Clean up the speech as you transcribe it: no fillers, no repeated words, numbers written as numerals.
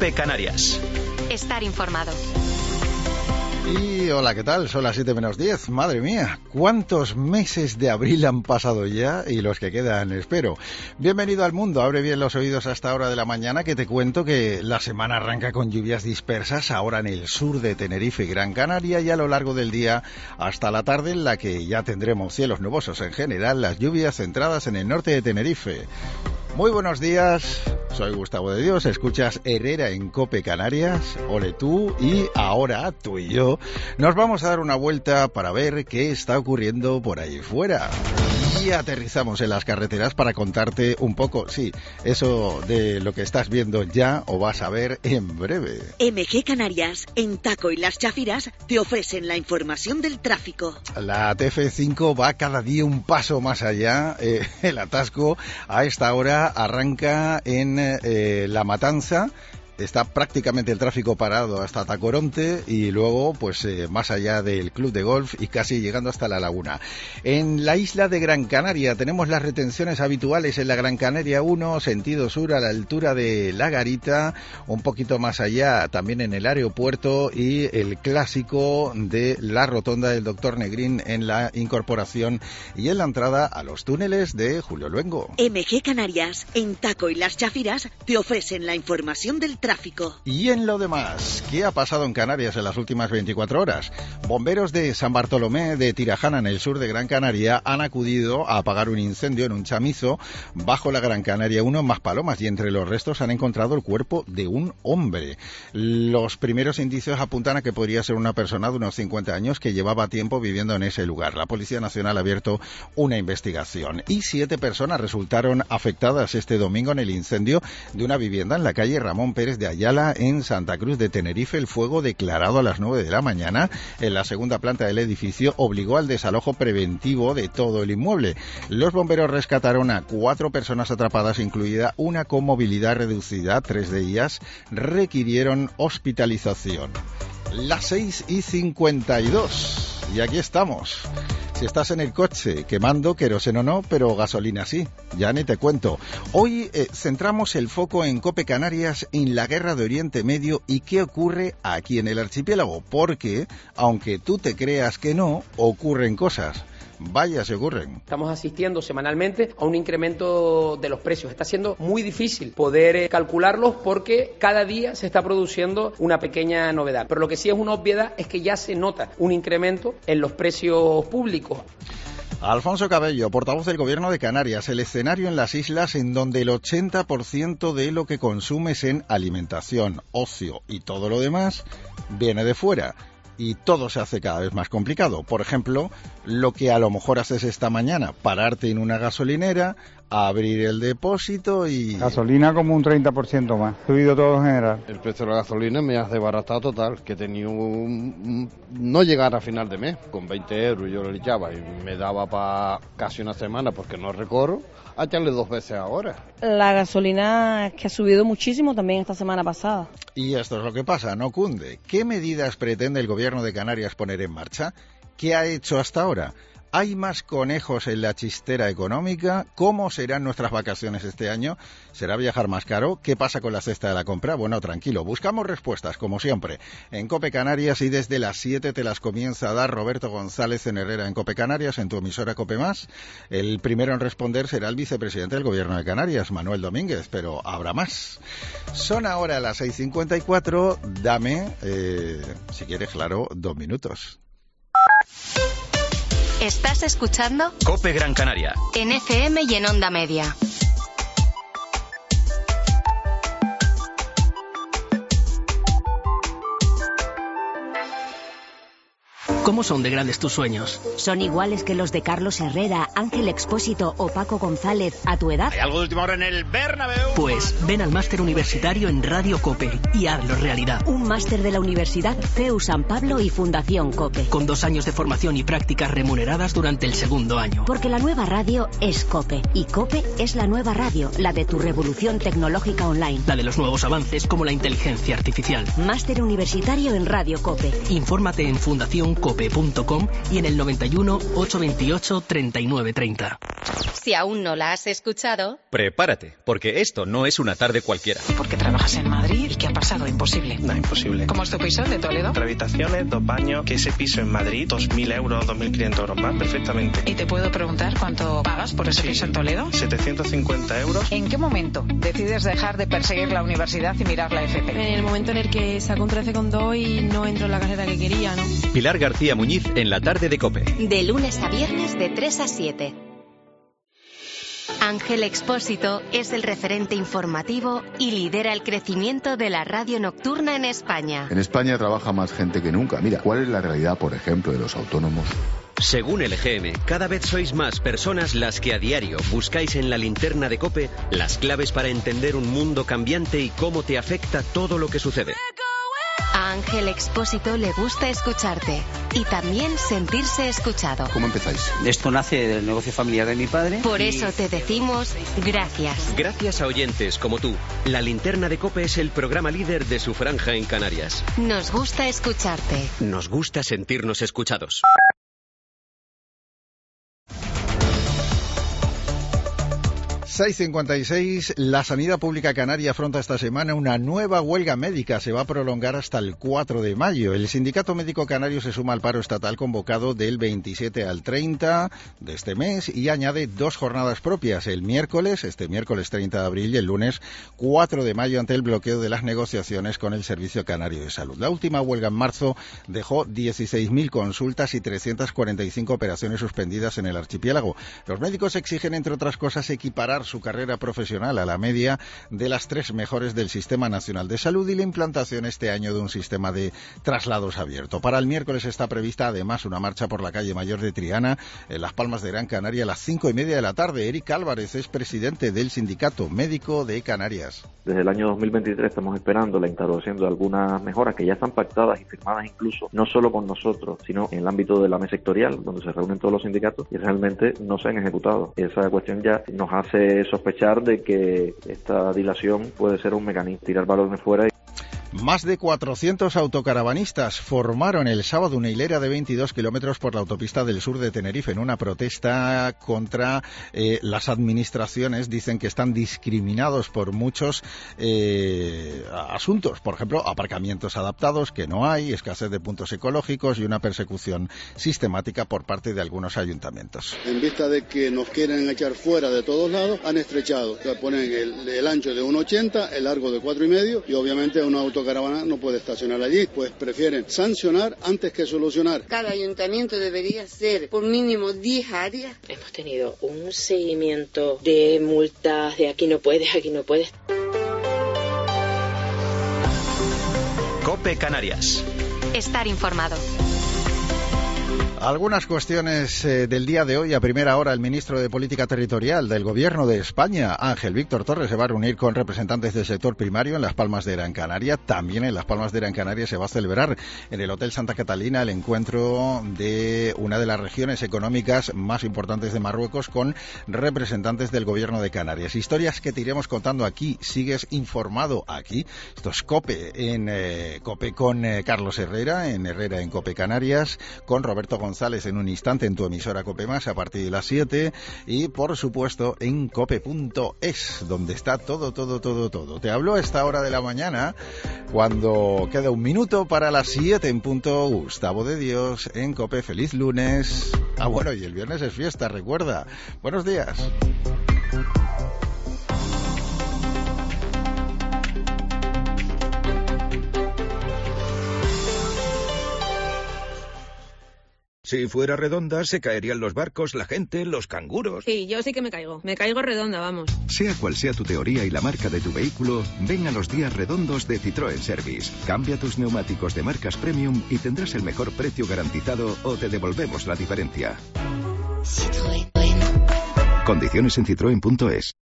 COPE Canarias. Estar informado. Y hola, ¿qué tal? Son las 7 menos 10. Madre mía, ¿cuántos meses de abril han pasado ya? Y los que quedan, espero. Bienvenido al mundo. Abre bien los oídos a esta hora de la mañana, que te cuento que la semana arranca con lluvias dispersas ahora en el sur de Tenerife y Gran Canaria, y a lo largo del día hasta la tarde, en la que ya tendremos cielos nubosos en general, las lluvias centradas en el norte de Tenerife. Muy buenos días, soy Gustavo de Dios, escuchas Herrera en COPE Canarias, ole tú, y ahora tú y yo nos vamos a dar una vuelta para ver qué está ocurriendo por ahí fuera. Y aterrizamos en las carreteras para contarte un poco, sí, eso de lo que estás viendo ya o vas a ver en breve. MG Canarias, en Taco y Las Chafiras, te ofrecen la información del tráfico. La TF5 va cada día un paso más allá. El atasco a esta hora arranca en La Matanza. Está prácticamente el tráfico parado hasta Tacoronte y luego pues más allá del club de golf y casi llegando hasta la laguna. En la isla de Gran Canaria tenemos las retenciones habituales en la Gran Canaria 1, sentido sur a la altura de La Garita, un poquito más allá también en el aeropuerto, y el clásico de la rotonda del Dr. Negrín en la incorporación y en la entrada a los túneles de Julio Luengo. MG Canarias, en Taco y Las Chafiras, te ofrecen la información del tráfico. Y en lo demás, ¿qué ha pasado en Canarias en las últimas 24 horas? Bomberos de San Bartolomé de Tirajana, en el sur de Gran Canaria, han acudido a apagar un incendio en un chamizo bajo la Gran Canaria 1 en Maspalomas, y entre los restos han encontrado el cuerpo de un hombre. Los primeros indicios apuntan a que podría ser una persona de unos 50 años que llevaba tiempo viviendo en ese lugar. La Policía Nacional ha abierto una investigación y 7 personas resultaron afectadas este domingo en el incendio de una vivienda en la calle Ramón Pérez de Ayala, en Santa Cruz de Tenerife. El fuego, declarado a las 9 de la mañana en la segunda planta del edificio, obligó al desalojo preventivo de todo el inmueble. Los bomberos rescataron a 4 personas atrapadas, incluida una con movilidad reducida. 3 de ellas requirieron hospitalización. Las 6:52 y aquí estamos. Si estás en el coche quemando, queroseno no, pero gasolina sí, ya ni te cuento. Hoy centramos el foco en COPE Canarias en la guerra de Oriente Medio y qué ocurre aquí en el archipiélago, porque, aunque tú te creas que no, ocurren cosas. Vaya, se ocurren. Estamos asistiendo semanalmente a un incremento de los precios. Está siendo muy difícil poder calcularlos porque cada día se está produciendo una pequeña novedad. Pero lo que sí es una obviedad es que ya se nota un incremento en los precios públicos. Alfonso Cabello, portavoz del Gobierno de Canarias, el escenario en las islas en donde el 80% de lo que consumes en alimentación, ocio y todo lo demás viene de fuera. Y todo se hace cada vez más complicado. Por ejemplo, lo que a lo mejor haces esta mañana, pararte en una gasolinera, abrir el depósito y... Gasolina como un 30% más, subido todo en general. El precio de la gasolina me ha desbaratado total, que tenía no llegar a final de mes, con 20 euros yo le echaba y me daba para casi una semana porque no recorro, a echarle 2 veces ahora. La gasolina es que ha subido muchísimo también esta semana pasada. Y esto es lo que pasa, no cunde. ¿Qué medidas pretende el Gobierno de Canarias poner en marcha? ¿Qué ha hecho hasta ahora? ¿Hay más conejos en la chistera económica? ¿Cómo serán nuestras vacaciones este año? ¿Será viajar más caro? ¿Qué pasa con la cesta de la compra? Bueno, tranquilo, buscamos respuestas, como siempre, en COPE Canarias, y desde las 7 te las comienza a dar Roberto González en Herrera en COPE Canarias, en tu emisora COPE Más. El primero en responder será el vicepresidente del Gobierno de Canarias, Manuel Domínguez, pero habrá más. Son ahora las 6:54, dame, si quieres, claro, 2 minutos. ¿Estás escuchando? COPE Gran Canaria. En FM y en Onda Media. ¿Cómo son de grandes tus sueños? ¿Son iguales que los de Carlos Herrera, Ángel Expósito o Paco González a tu edad? ¿Hay algo de última hora en el Bernabéu? Pues ven al máster universitario en Radio COPE y hazlo realidad. Un máster de la Universidad CEU San Pablo y Fundación COPE. Con 2 años de formación y prácticas remuneradas durante el segundo año. Porque la nueva radio es COPE. Y COPE es la nueva radio, la de tu revolución tecnológica online. La de los nuevos avances como la inteligencia artificial. Máster universitario en Radio COPE. Infórmate en fundacioncope.org. cope.com y en el 91 828 3930. Si aún no la has escuchado, prepárate, porque esto no es una tarde cualquiera. ¿Por qué trabajas en Madrid? ¿Y qué ha pasado? Imposible. No, imposible. ¿Cómo es tu piso de Toledo? 3 habitaciones, 2 baños, que ese piso en Madrid, 2.000 euros, 2.500 euros más, perfectamente. ¿Y te puedo preguntar cuánto pagas por ese piso en Toledo? 750 euros. ¿En qué momento decides dejar de perseguir la universidad y mirar la FP? En el momento en el que saco un 13,2 y no entro en la carrera que quería, ¿no? Pilar García Muñiz en la tarde de COPE. De lunes a viernes de 3 a 7. Ángel Expósito es el referente informativo y lidera el crecimiento de la radio nocturna en España. En España trabaja más gente que nunca. Mira, ¿cuál es la realidad, por ejemplo, de los autónomos? Según el EGM, cada vez sois más personas las que a diario buscáis en la linterna de COPE las claves para entender un mundo cambiante y cómo te afecta todo lo que sucede. A Ángel Expósito le gusta escucharte y también sentirse escuchado. ¿Cómo empezáis? Esto nace del negocio familiar de mi padre. Por eso te decimos gracias. Gracias a oyentes como tú. La linterna de COPE es el programa líder de su franja en Canarias. Nos gusta escucharte. Nos gusta sentirnos escuchados. 6:56, la sanidad pública canaria afronta esta semana una nueva huelga médica. Se va a prolongar hasta el 4 de mayo. El Sindicato Médico Canario se suma al paro estatal convocado del 27 al 30 de este mes y añade 2 jornadas propias, el miércoles, este miércoles 30 de abril y el lunes 4 de mayo ante el bloqueo de las negociaciones con el Servicio Canario de Salud. La última huelga en marzo dejó 16.000 consultas y 345 operaciones suspendidas en el archipiélago. Los médicos exigen, entre otras cosas, equiparar su carrera profesional a la media de las 3 mejores del Sistema Nacional de Salud y la implantación este año de un sistema de traslados abierto. Para el miércoles está prevista además una marcha por la calle Mayor de Triana, en Las Palmas de Gran Canaria, a las 5:30 de la tarde. Eric Álvarez es presidente del Sindicato Médico de Canarias. Desde el año 2023 estamos esperando la introducción de algunas mejoras que ya están pactadas y firmadas incluso, no solo con nosotros, sino en el ámbito de la mesa sectorial, donde se reúnen todos los sindicatos y realmente no se han ejecutado. Esa cuestión ya nos hace sospechar de que esta dilación puede ser un mecanismo, tirar balones fuera. Más de 400 autocaravanistas formaron el sábado una hilera de 22 kilómetros por la autopista del sur de Tenerife en una protesta contra las administraciones. Dicen que están discriminados por muchos asuntos, por ejemplo, aparcamientos adaptados que no hay, escasez de puntos ecológicos y una persecución sistemática por parte de algunos ayuntamientos. En vista de que nos quieren echar fuera de todos lados, han estrechado, o sea, ponen el ancho de 1,80, el largo de 4,5 y obviamente una autocaravana no puede estacionar allí, pues prefieren sancionar antes que solucionar. Cada ayuntamiento debería ser por mínimo 10 áreas. Hemos tenido un seguimiento de multas de aquí no puedes. COPE Canarias. Estar informado. Algunas cuestiones del día de hoy. A primera hora, el ministro de Política Territorial del Gobierno de España, Ángel Víctor Torres, se va a reunir con representantes del sector primario en Las Palmas de Gran Canaria. También en Las Palmas de Gran Canaria se va a celebrar en el Hotel Santa Catalina el encuentro de una de las regiones económicas más importantes de Marruecos con representantes del Gobierno de Canarias. Historias que te iremos contando aquí. Sigues informado aquí. Esto es COPE en COPE con Carlos Herrera en COPE Canarias, con Roberto González en un instante en tu emisora COPE Más a partir de las 7 y por supuesto en cope.es, donde está todo. Te hablo a esta hora de la mañana cuando queda un minuto para las 7 en punto. Gustavo de Dios en COPE. Feliz lunes. Bueno, y el viernes es fiesta, recuerda. Buenos días. Si fuera redonda, se caerían los barcos, la gente, los canguros. Sí, yo sí que me caigo redonda, vamos. Sea cual sea tu teoría y la marca de tu vehículo, ven a los días redondos de Citroën Service. Cambia tus neumáticos de marcas premium y tendrás el mejor precio garantizado o te devolvemos la diferencia. Citroën. Condiciones en citroen.es.